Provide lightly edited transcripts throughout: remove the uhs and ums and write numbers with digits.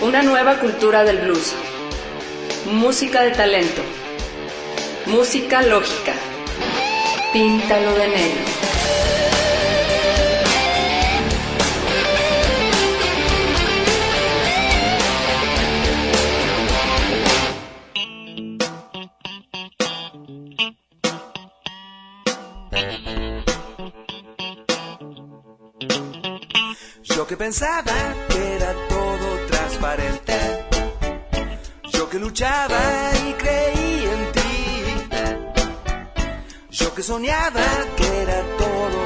Una nueva cultura del blues. Música de talento. Música lógica. Píntalo de negro. Yo que pensaba que era todo transparente, yo que luchaba y creí en ti, yo que soñaba que era todo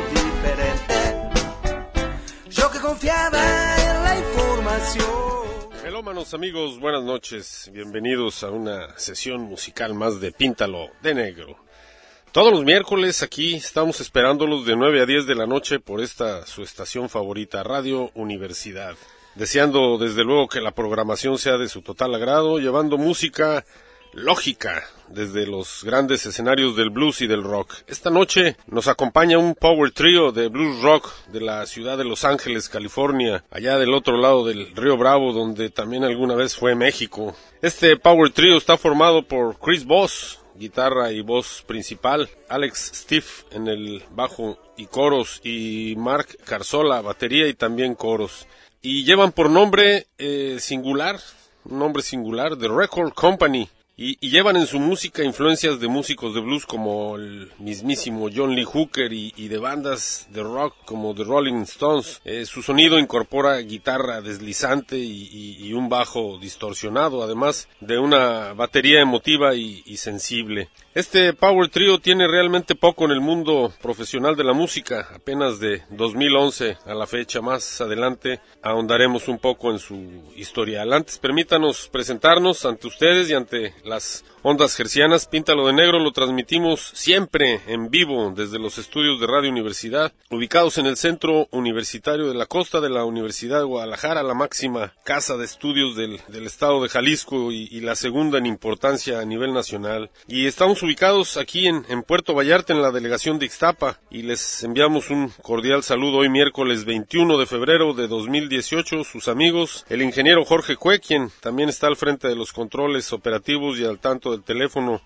diferente, yo que confiaba en la información. Melómanos amigos, buenas noches, bienvenidos a una sesión musical más de Píntalo de Negro. Todos los miércoles aquí estamos esperándolos de 9 a 10 de la noche por esta su estación favorita, Radio Universidad. Deseando desde luego que la programación sea de su total agrado, llevando música lógica desde los grandes escenarios del blues y del rock. Esta noche nos acompaña un power trio de blues rock de la ciudad de Los Ángeles, California, allá del otro lado del Río Bravo, donde también alguna vez fue México. Este power trio está formado por Chris Voss, guitarra y voz principal, Alex Stiff en el bajo y coros, y Mark Carzola, batería y también coros. Y llevan por nombre singular, un nombre singular, The Record Company. Y llevan en su música influencias de músicos de blues como el mismísimo John Lee Hooker y de bandas de rock como The Rolling Stones. Su sonido incorpora guitarra deslizante y un bajo distorsionado, además de una batería emotiva y sensible. Este power trio tiene realmente poco en el mundo profesional de la música, apenas de 2011 a la fecha. Más adelante ahondaremos un poco en su historial. Antes permítanos presentarnos ante ustedes y ante las ondas hercianas. Píntalo de Negro lo transmitimos siempre en vivo desde los estudios de Radio Universidad, ubicados en el Centro Universitario de la Costa de la Universidad de Guadalajara, la máxima casa de estudios del estado de Jalisco y la segunda en importancia a nivel nacional. Y estamos ubicados aquí en Puerto Vallarta, en la delegación de Ixtapa, y les enviamos un cordial saludo hoy miércoles 21 de febrero de 2018, sus amigos, el ingeniero Jorge Cue, quien también está al frente de los controles operativos y al tanto del teléfono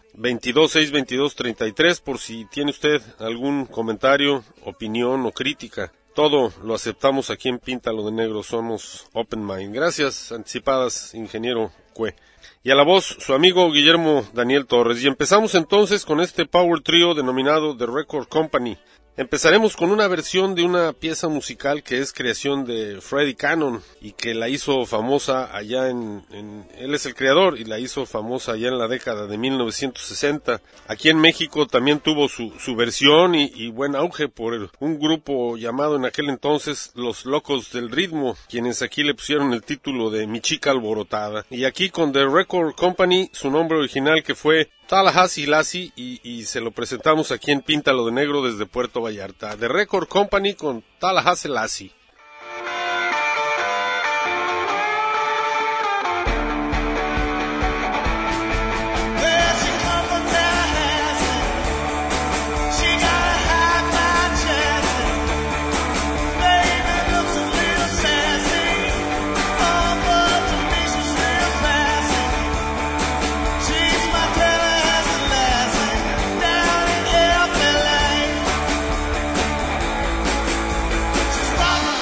2262233, por si tiene usted algún comentario, opinión o crítica. Todo lo aceptamos aquí en Píntalo de Negro, somos Open Mind. Gracias anticipadas, ingeniero Cue. Y a la voz, su amigo Guillermo Daniel Torres. Y empezamos entonces con este power trio denominado The Record Company. Empezaremos con una versión de una pieza musical que es creación de Freddie Cannon y que la hizo famosa allá él es el creador y la hizo famosa allá en la década de 1960. Aquí en México también tuvo su versión y buen auge por un grupo llamado en aquel entonces Los Locos del Ritmo, quienes aquí le pusieron el título de Mi Chica Alborotada. Y aquí con The Record Company, su nombre original que fue Tallahassee Lassie, y se lo presentamos aquí en Píntalo de Negro desde Puerto Vallarta. The Record Company con Tallahassee Lassie. Stop!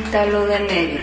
Píntalo de negro.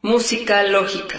Música lógica.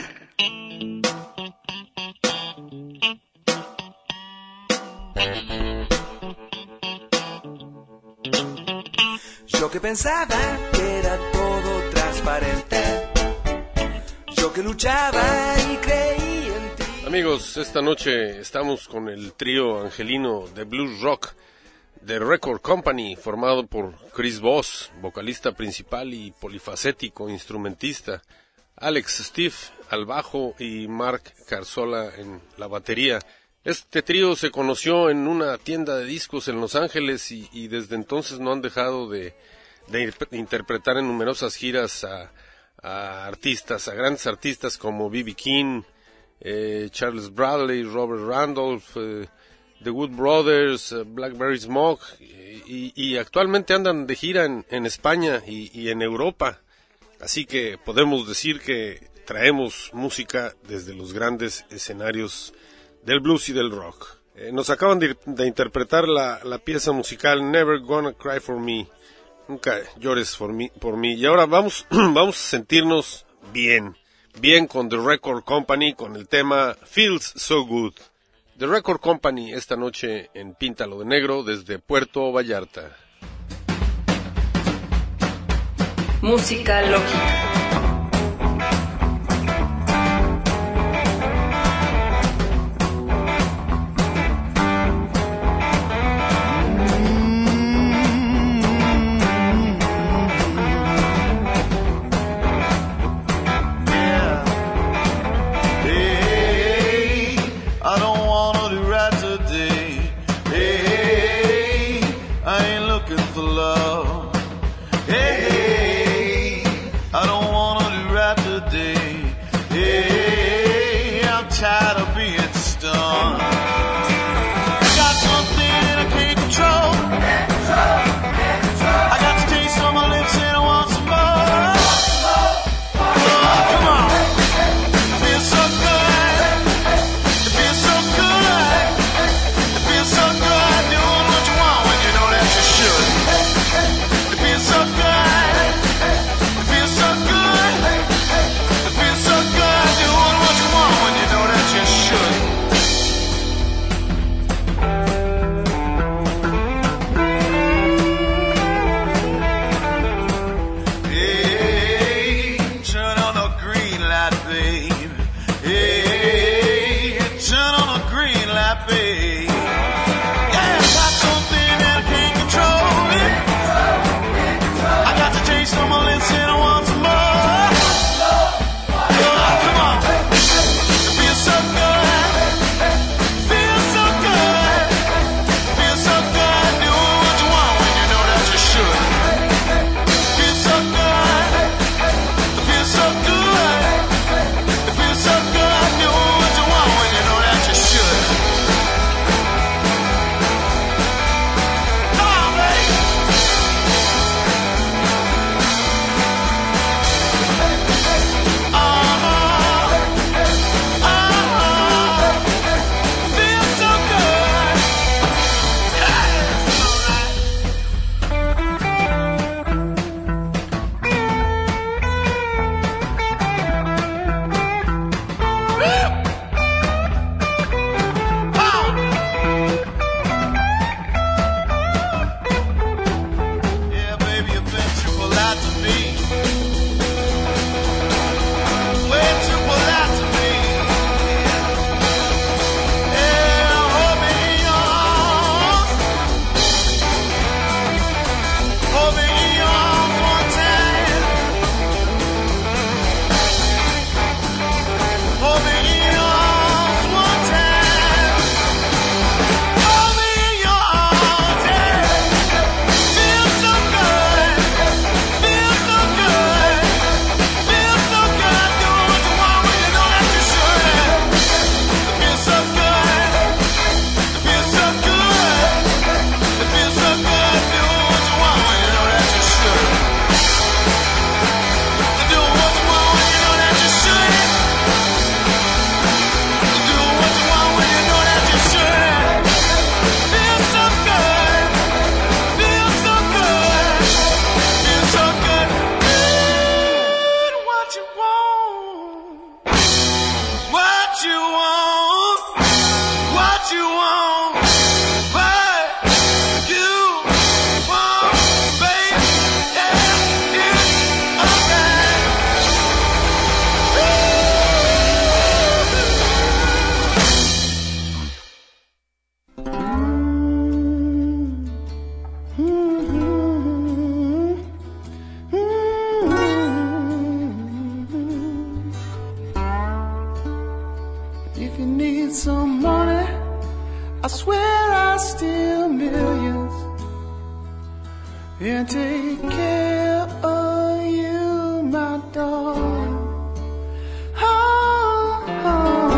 Yo que pensaba que era todo transparente, yo que luchaba y creí en ti. Amigos, esta noche estamos con el trío angelino de blues rock The Record Company, formado por Chris Voss, vocalista principal y polifacético instrumentista, Alex Steve al bajo y Mark Carzola en la batería. Este trío se conoció en una tienda de discos en Los Ángeles y desde entonces no han dejado de interpretar en numerosas giras a artistas, a grandes artistas como B.B. King, Charles Bradley, Robert Randolph, The Wood Brothers, Blackberry Smoke, y actualmente andan de gira en España y en Europa. Así que podemos decir que traemos música desde los grandes escenarios del blues y del rock. Nos acaban de interpretar la pieza musical Never Gonna Cry For Me, Nunca Llores por mí. Y ahora vamos a sentirnos bien con The Record Company, con el tema Feels So Good. The Record Company esta noche en Píntalo de Negro desde Puerto Vallarta. Música lógica. Should If you need some money, I swear I'll steal millions and take care of you, my darling. Oh, oh.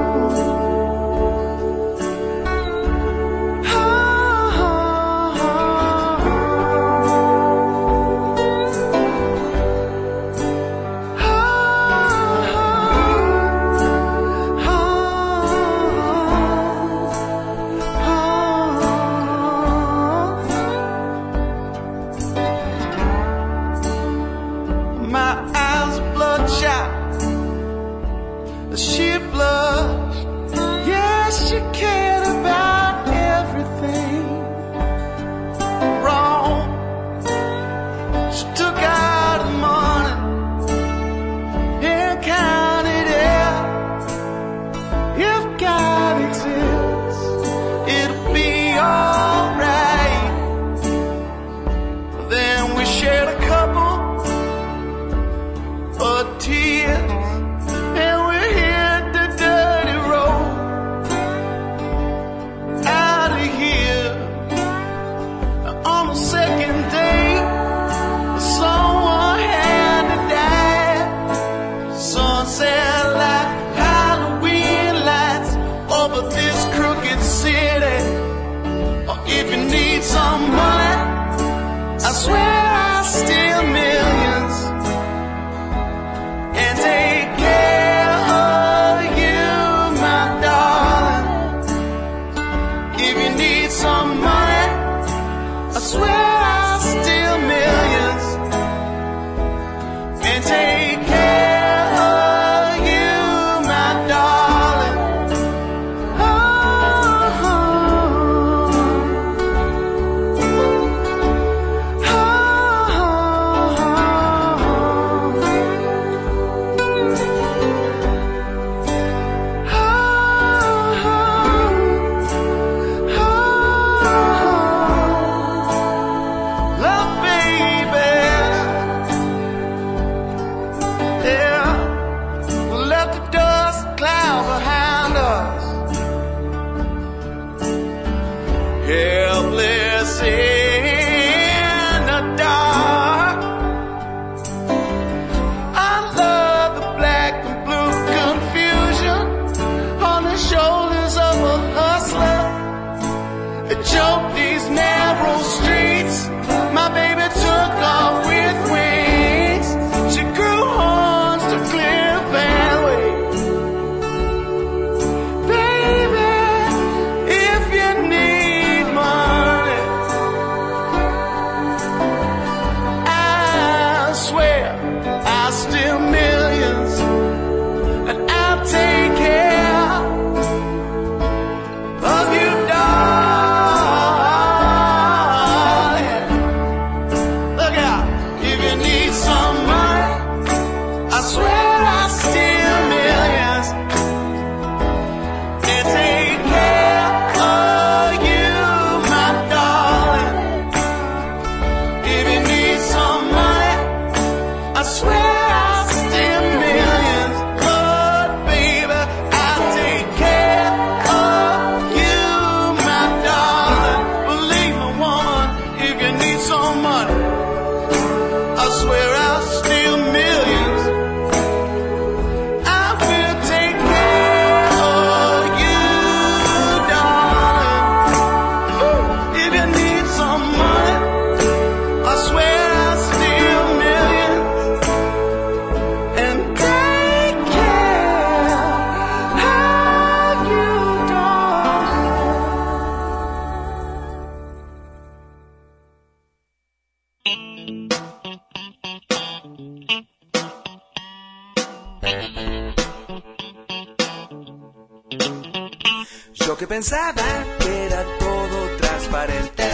Yo que pensaba que era todo transparente,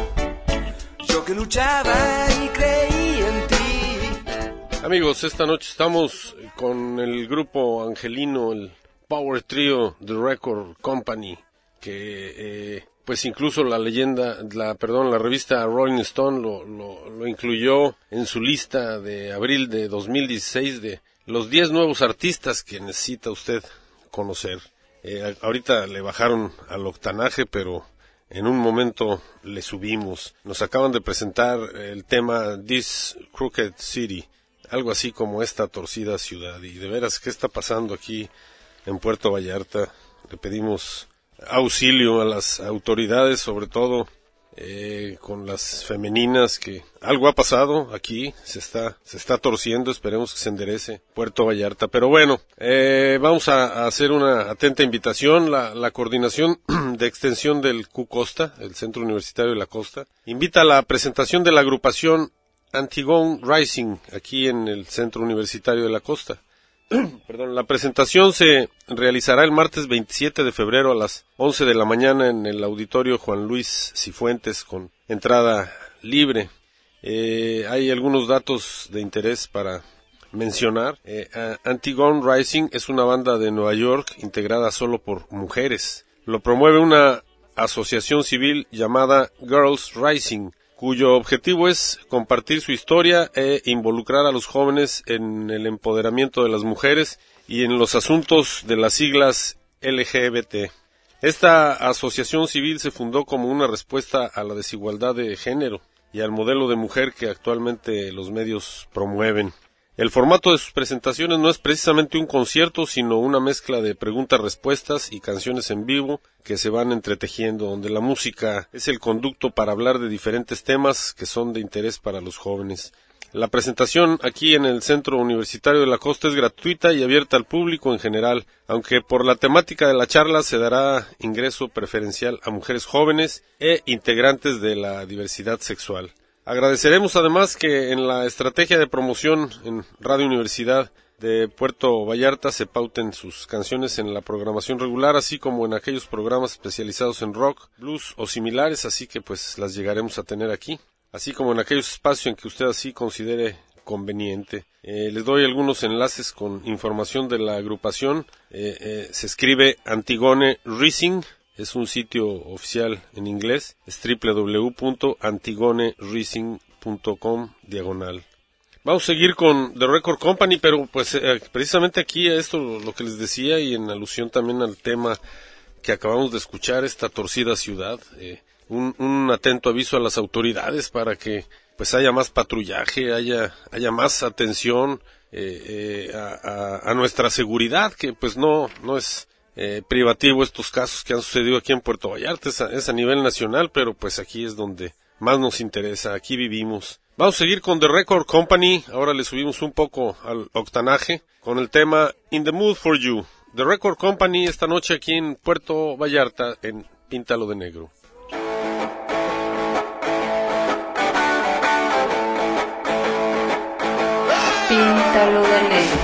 yo que luchaba y creí en ti. Amigos, esta noche estamos con el grupo angelino, el Power Trio The Record Company, que pues incluso la revista Rolling Stone lo incluyó en su lista de abril de 2016 de los 10 nuevos artistas que necesita usted conocer. Ahorita le bajaron al octanaje, pero en un momento le subimos. Nos acaban de presentar el tema This Crooked City, algo así como esta torcida ciudad. Y de veras, ¿qué está pasando aquí en Puerto Vallarta? Le pedimos auxilio a las autoridades, sobre todo con las femeninas, que algo ha pasado aquí, se está torciendo, esperemos que se enderece Puerto Vallarta. Pero bueno, vamos a hacer una atenta invitación. La coordinación de extensión del CUCosta, el Centro Universitario de la Costa, invita a la presentación de la agrupación Antigone Rising aquí en el Centro Universitario de la Costa. Perdón, la presentación se realizará el martes 27 de febrero a las 11 de la mañana en el auditorio Juan Luis Cifuentes con entrada libre. Hay algunos datos de interés para mencionar. Antigone Rising es una banda de Nueva York integrada solo por mujeres. Lo promueve una asociación civil llamada Girls Rising, cuyo objetivo es compartir su historia e involucrar a los jóvenes en el empoderamiento de las mujeres y en los asuntos de las siglas LGBT. Esta asociación civil se fundó como una respuesta a la desigualdad de género y al modelo de mujer que actualmente los medios promueven. El formato de sus presentaciones no es precisamente un concierto, sino una mezcla de preguntas-respuestas y canciones en vivo que se van entretejiendo, donde la música es el conducto para hablar de diferentes temas que son de interés para los jóvenes. La presentación aquí en el Centro Universitario de la Costa es gratuita y abierta al público en general, aunque por la temática de la charla se dará ingreso preferencial a mujeres jóvenes e integrantes de la diversidad sexual. Agradeceremos además que en la estrategia de promoción en Radio Universidad de Puerto Vallarta se pauten sus canciones en la programación regular, así como en aquellos programas especializados en rock, blues o similares, así que pues las llegaremos a tener aquí, así como en aquellos espacios en que usted así considere conveniente. Les doy algunos enlaces con información de la agrupación. Se escribe Antigone Rising. Es un sitio oficial en inglés, es www.antigonerising.com/. Vamos a seguir con The Record Company, pero pues precisamente aquí esto lo que les decía y en alusión también al tema que acabamos de escuchar, esta torcida ciudad, un atento aviso a las autoridades para que pues haya más patrullaje, haya más atención a nuestra seguridad, que pues no es privativo estos casos que han sucedido aquí en Puerto Vallarta, es a nivel nacional, pero pues aquí es donde más nos interesa, aquí vivimos. Vamos a seguir con The Record Company, ahora le subimos un poco al octanaje, con el tema In the Mood for You. The Record Company esta noche aquí en Puerto Vallarta, en Píntalo de Negro. Píntalo de negro.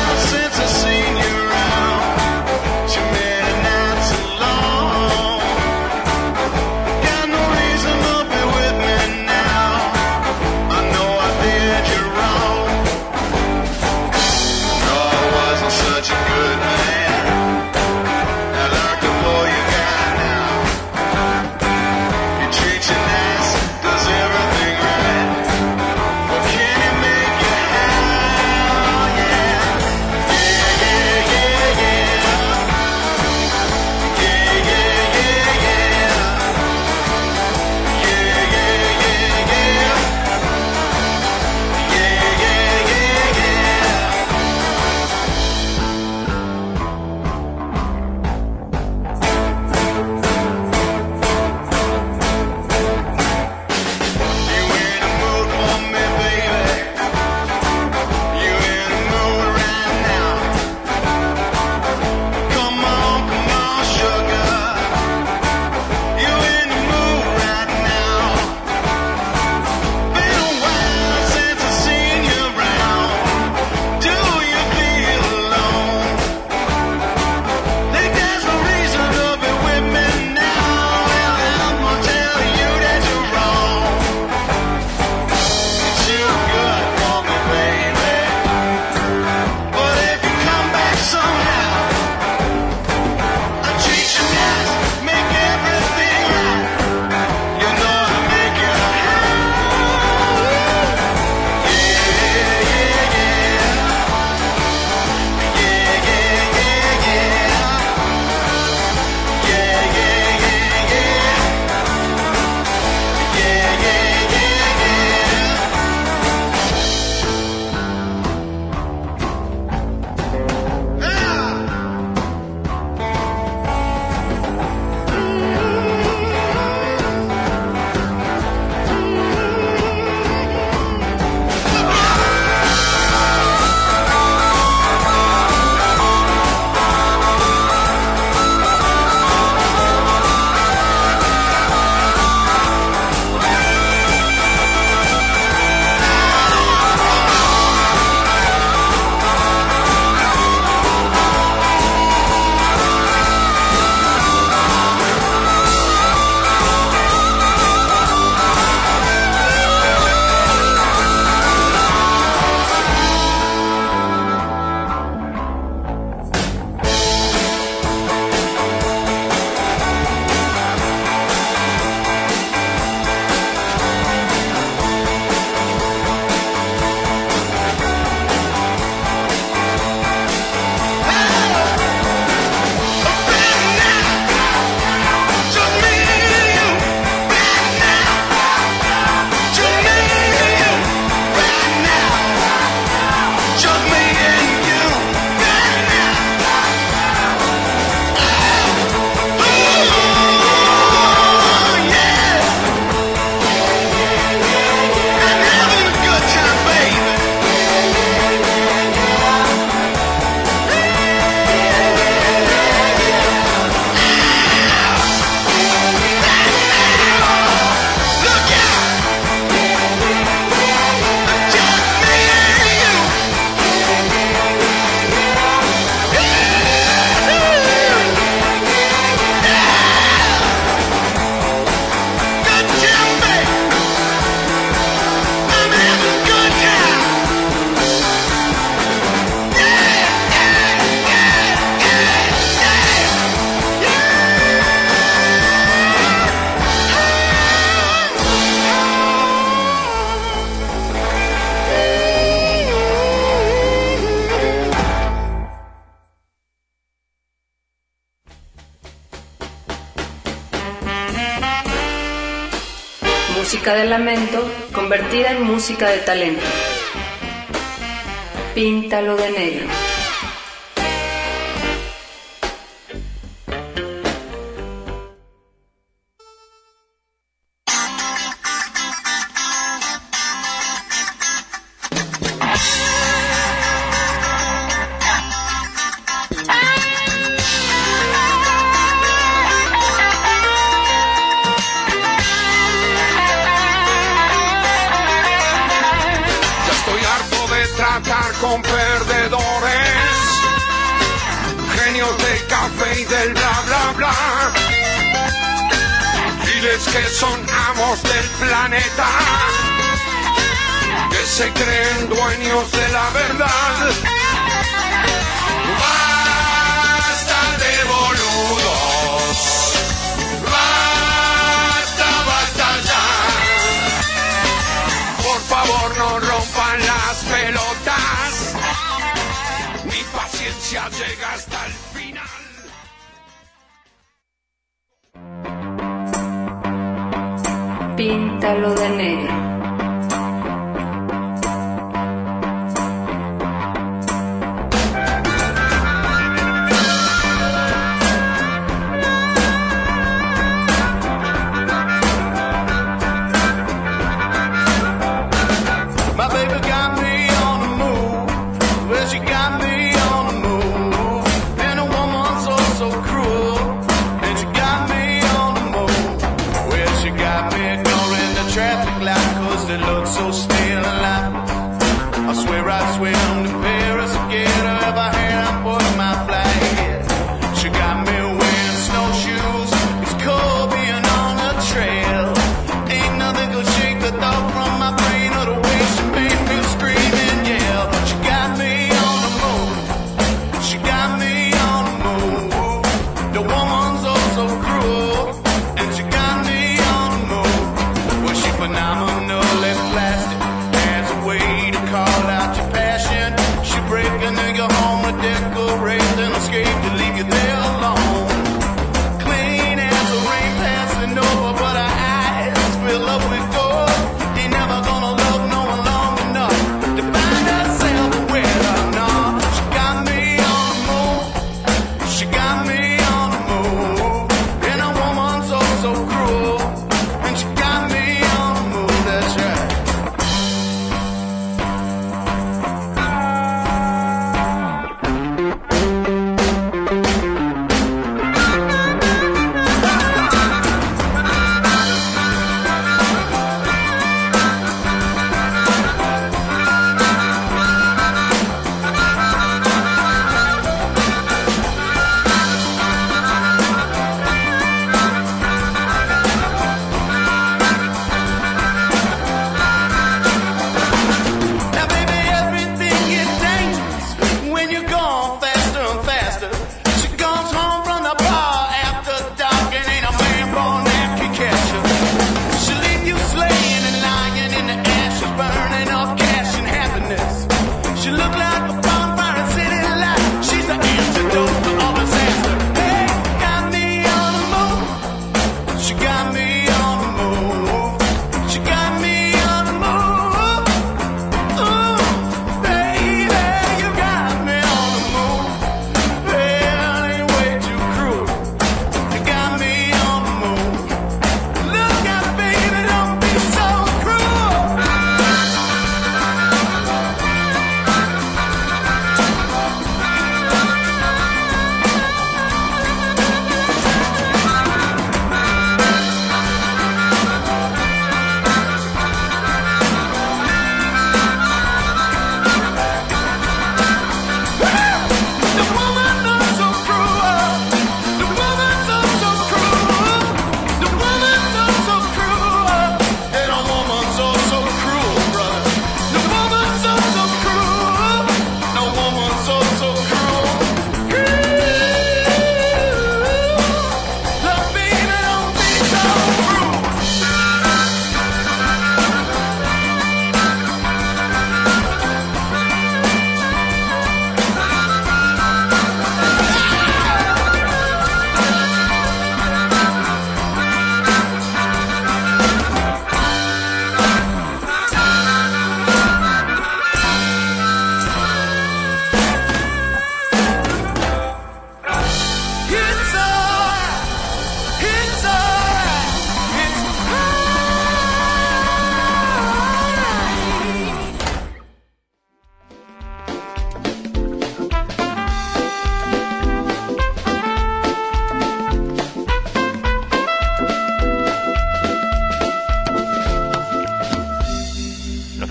Seen you around, she made a night so long. música de lamento convertida en música de talento. Píntalo de negro. Con perdedores, genios del café y del bla bla bla, diles que son amos del planeta, que se creen dueños de la verdad. Basta de boludos, basta, basta ya. Por favor no rompan las pelotas, mi paciencia llega hasta el final. Píntalo de negro.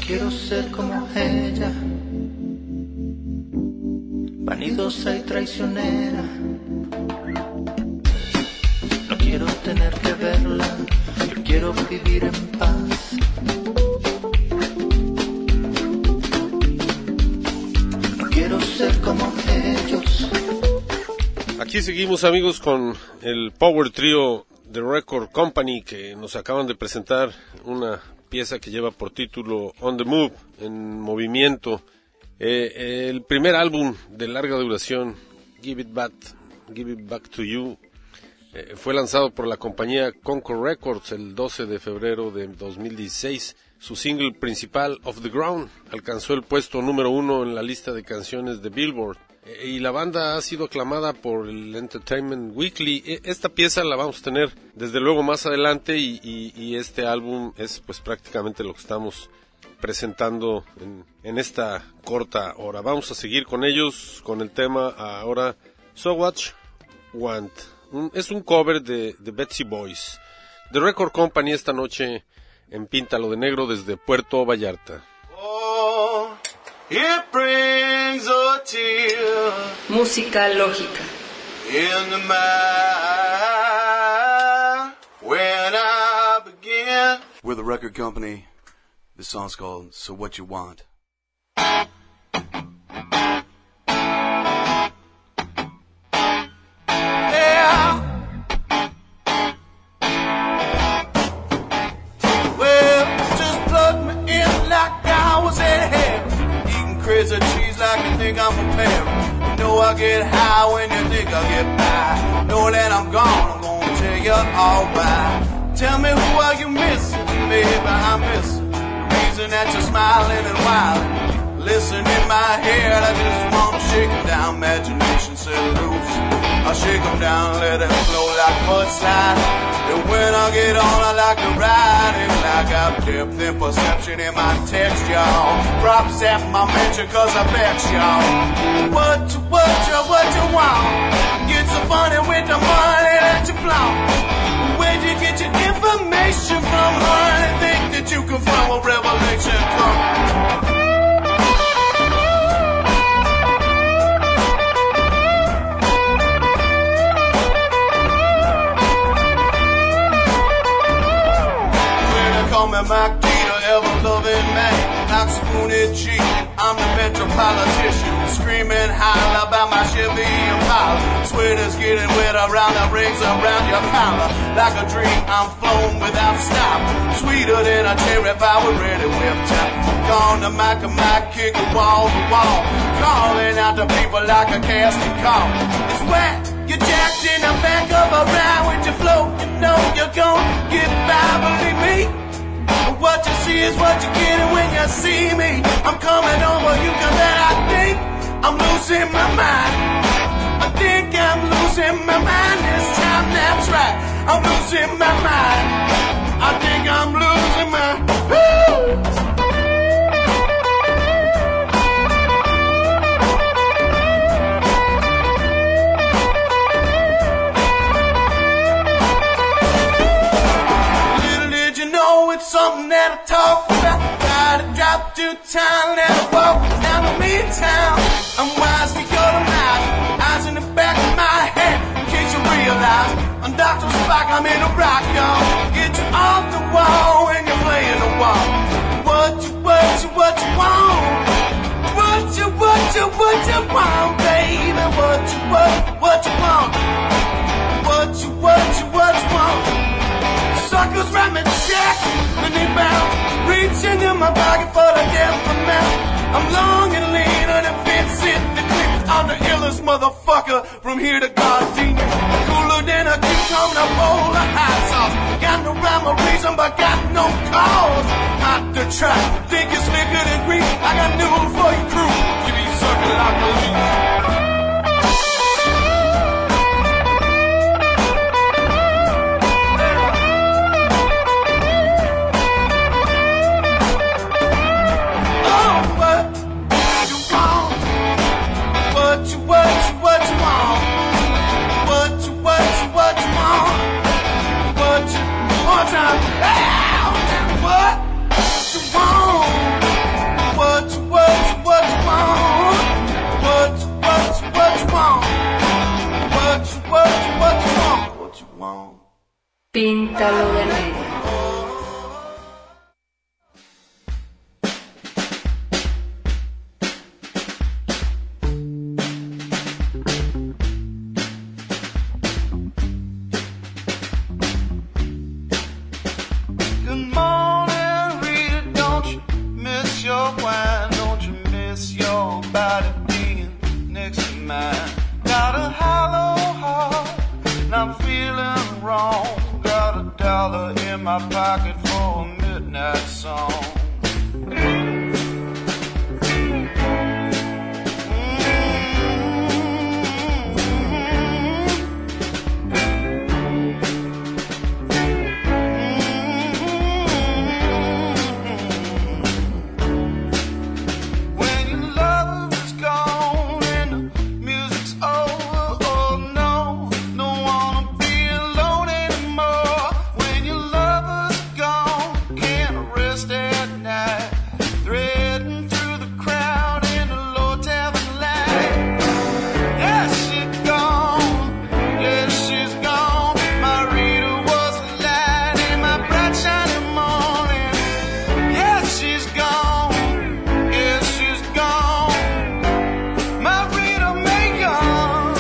quiero ser como ella, vanidosa y traicionera. No quiero tener que verla, yo quiero vivir en paz. No quiero ser como ellos. Aquí seguimos, amigos, con el Power Trio The Record Company, que nos acaban de presentar una pieza que lleva por título On the Move, en movimiento. El primer álbum de larga duración, Give It Back to You, fue lanzado por la compañía Concord Records el 12 de febrero de 2016. Su single principal, Off the Ground, alcanzó el puesto número 1 en la lista de canciones de Billboard. Y la banda ha sido aclamada por el Entertainment Weekly. Esta pieza la vamos a tener desde luego más adelante y este álbum es pues prácticamente lo que estamos presentando en esta corta hora. Vamos a seguir con ellos, con el tema ahora So What You Want. Es un cover de Betsy Boys. The Record Company esta noche en Píntalo de Negro desde Puerto Vallarta. Oh, it brings a tear. Música lógica. In the mind when I begin. We're the Record Company. This song's called So What You Want. Crazy cheese like you think I'm prepared. You know I get high when you think I get by. Know that I'm gone, I'm gonna tell you alright. Tell me who are you missing, baby, I miss the reason that you're smiling and wilding. Listen in my head, I just wanna shake 'em down, imagination set loose. I'll shake 'em down, let it flow like mudslide. And when I get on, I like to ride it like I've depth and perception in my text, y'all. Props at my mention, cause I bet y'all. What you want? Get so funny with the money that you flaunt. Where'd you get your information from, honey? Think that you can from a revelation come? Call me Mac D, the ever-loving man, not Spoonie G. I'm the metropolitician, screaming holler about my Chevy Impala. Sweater's getting wet around the rings around your collar. Like a dream, I'm flown without stop. Sweeter than a cherry pie with ready whip top. Gone to Mac and Mac, kick it wall to wall. Calling out to people like a casting call. It's wet, you're jacked in the back of a ride with your flow. You know you're gonna get by, believe me. What you see is what you're getting when you see me. I'm coming over you cause that I think I'm losing my mind. I think I'm losing my mind this time, that's right. I'm losing my mind. I think I'm losing my... Woo! It's something that I talk about. Gotta drop to town and I walk down to Midtown. I'm wise to your demise. Eyes in the back of my head, in case you realize I'm Dr. Spock, I'm in a rock, y'all. Get you off the wall when you're playing the wall. What you want? What you want, baby? What you want? What you want? Suckers write me checks and they bounce. Reach into my pocket for the death amount. I'm long and lean and it fits in the clip. I'm the illest motherfucker from here to Gardenia. Cooler than a cucumber bowl of hot sauce. Got no rhyme or reason but got no cause. Not to try, think it's slicker than green. I got news for your crew. You be sucking like a leaf. What you want? Píntalo de negro. My pocket for a midnight song. When your love is gone and the music's over, oh no, don't wanna be alone anymore. When your love gone, can't rest at night, threading through the crowd in the low tavern light. Yeah, she's gone, yeah, she's gone. My Rita was the light in my bright shining morning. Yeah, she's gone, yeah, she's gone. My Rita Mae gone.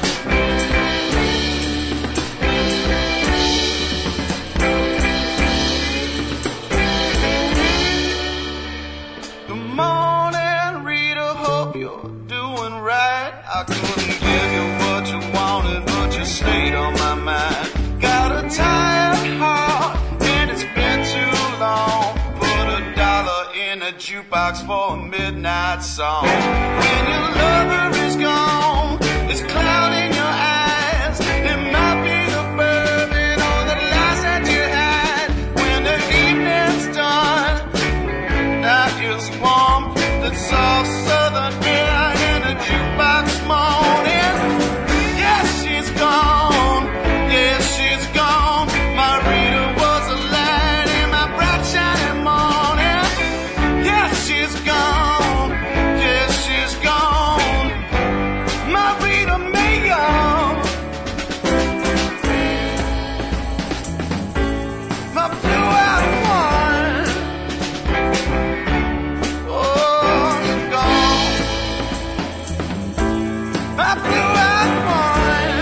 Good morning, Rita, hope you're doing right. I couldn't give you what you wanted, but you stayed on my mind. Got a tired heart, and it's been too long. Put $1 in a jukebox for a midnight song. When your lover is gone, it's clouding your eyes. It might be the bourbon or the lies that you had. When the evening's done, night is warm, that soft southern air in a jukebox morning. Yes, she's gone, yes, she's gone. My Rita was a light in my bright shining morning. Yes, she's gone, yes, she's gone. My Rita Mae gone. My blue-eyed one. Oh, she's gone. My blue-eyed one.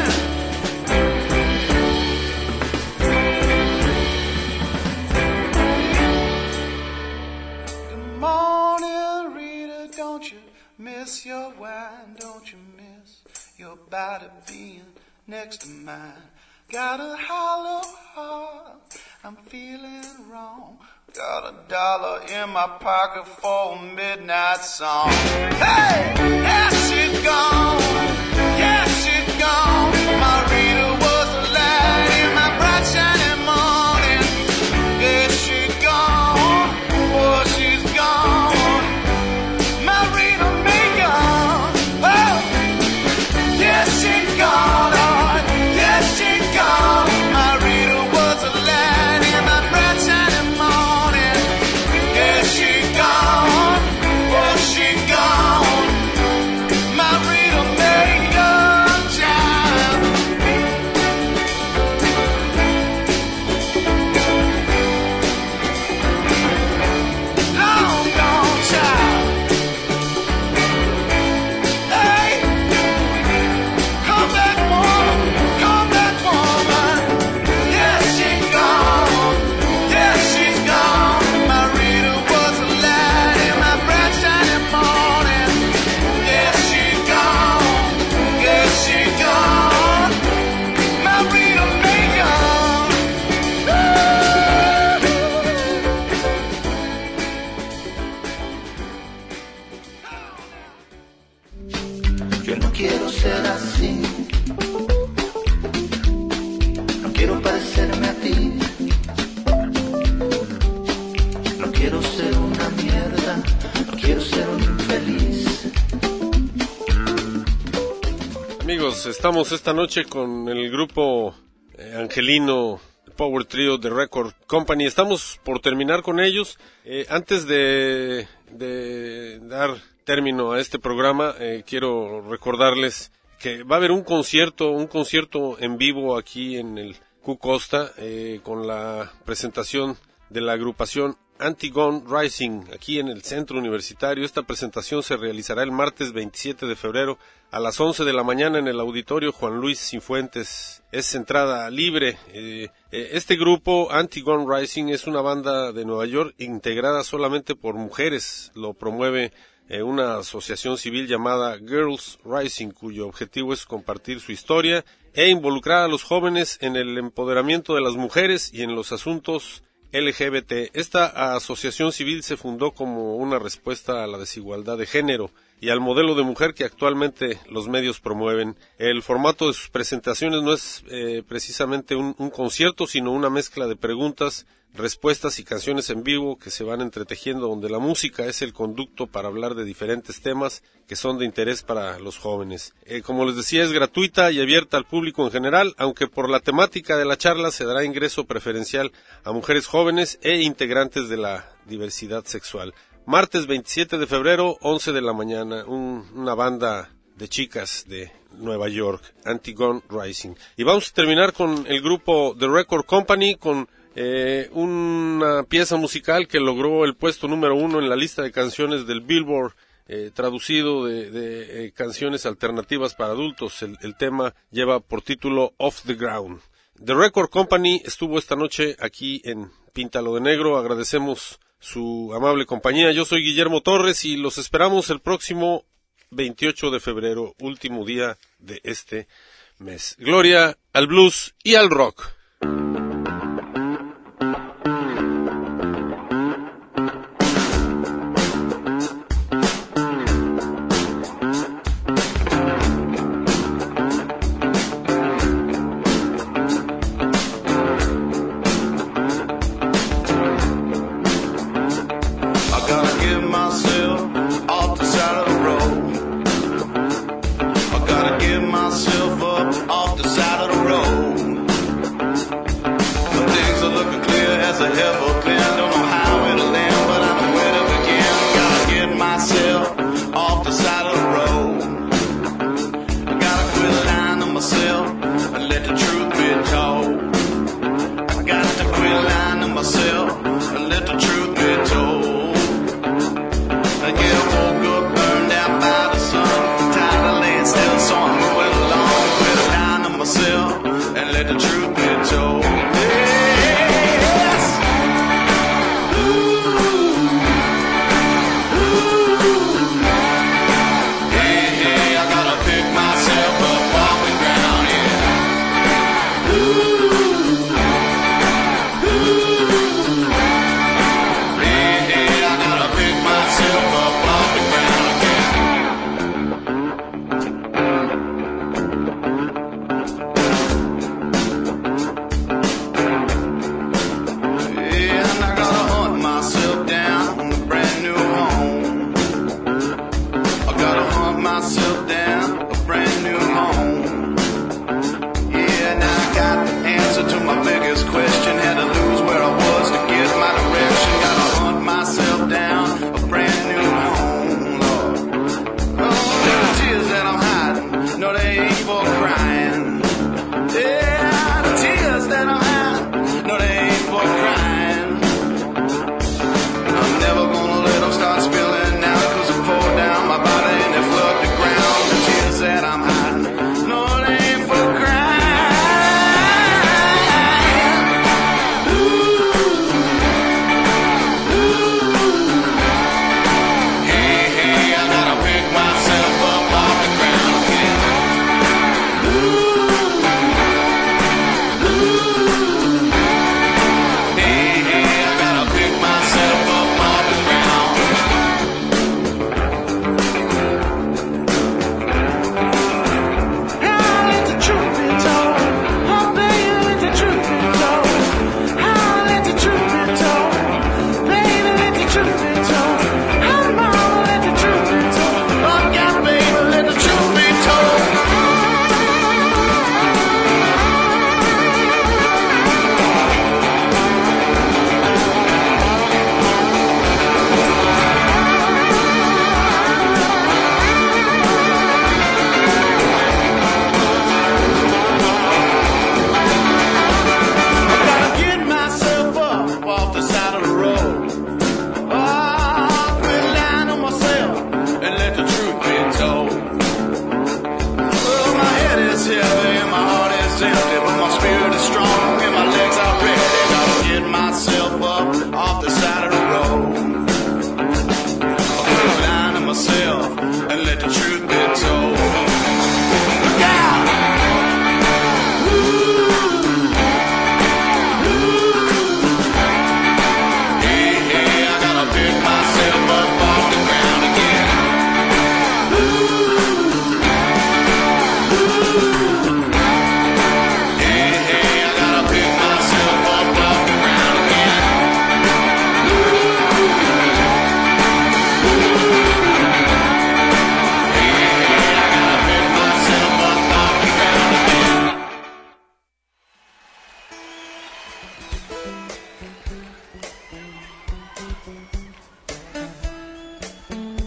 Good morning, Rita. Don't you miss your wine? Don't you miss your body being next to mine? Got a hollow heart, I'm feeling wrong. Got $1 in my pocket for a midnight song. Hey, yeah, she's gone. Yeah, she's gone. My Rita was a light in my bright shining morning. Yeah, she's gone. Oh, she's gone. My Rita Mae gone. Oh, yeah, she's gone. Oh, yeah, she's gone. My Rita was a light in my bright shining morning. Yeah, she's gone. Oh, she's gone. My Rita Mae gone, child. Long gone, child. Hey, come back, woman. Come back, woman. Yeah, she's gone. Yeah, she's gone. My Rita was a light in my bright shining morning. Yeah, she's gone. Yeah, she's gone. My Rita Mae gone. Yo no quiero ser así, no quiero parecerme a ti, no quiero ser una mierda, no quiero ser un infeliz. Amigos, estamos esta noche con el grupo angelino Power Trio de Record Company. Estamos por terminar con ellos. Antes de dar término a este programa, quiero recordarles que va a haber un concierto en vivo aquí en el Q Costa, con la presentación de la agrupación Anti-Gun Rising aquí en el Centro Universitario. Esta presentación se realizará el martes 27 de febrero a las 11 de la mañana en el Auditorio Juan Luis Cifuentes. Es entrada libre. Este grupo Anti-Gun Rising es una banda de Nueva York integrada solamente por mujeres. Lo promueve una asociación civil llamada Girls Rising, cuyo objetivo es compartir su historia e involucrar a los jóvenes en el empoderamiento de las mujeres y en los asuntos LGBT. Esta asociación civil se fundó como una respuesta a la desigualdad de género y al modelo de mujer que actualmente los medios promueven. El formato de sus presentaciones no es precisamente un concierto, sino una mezcla de preguntas, respuestas y canciones en vivo que se van entretejiendo, donde la música es el conducto para hablar de diferentes temas que son de interés para los jóvenes. Como les decía, es gratuita y abierta al público en general, aunque por la temática de la charla se dará ingreso preferencial a mujeres jóvenes e integrantes de la diversidad sexual. Martes 27 de febrero, 11 de la mañana, una banda de chicas de Nueva York, Anti-Gun Rising. Y vamos a terminar con el grupo The Record Company, con una pieza musical que logró el puesto número 1 en la lista de canciones del Billboard, traducido de canciones alternativas para adultos. El tema lleva por título Off the Ground. The Record Company estuvo esta noche aquí en Píntalo de Negro. Agradecemos su amable compañía. Yo soy Guillermo Torres y los esperamos el próximo 28 de febrero, último día de este mes. Gloria al blues y al rock. Start spilling now, 'cause it poured down my body and it flooded the ground.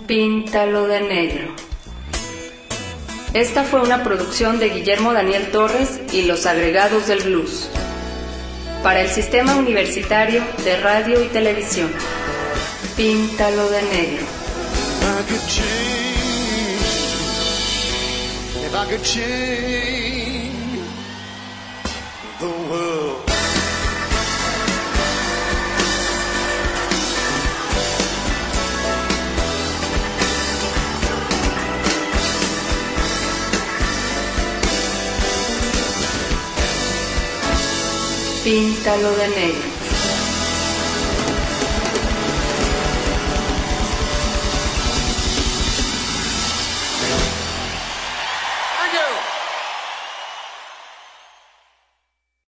Píntalo de negro. Esta fue una producción de Guillermo Daniel Torres y Los Agregados del Blues para el Sistema Universitario de Radio y Televisión. Píntalo de negro. If I could change the world. Píntalo de negro.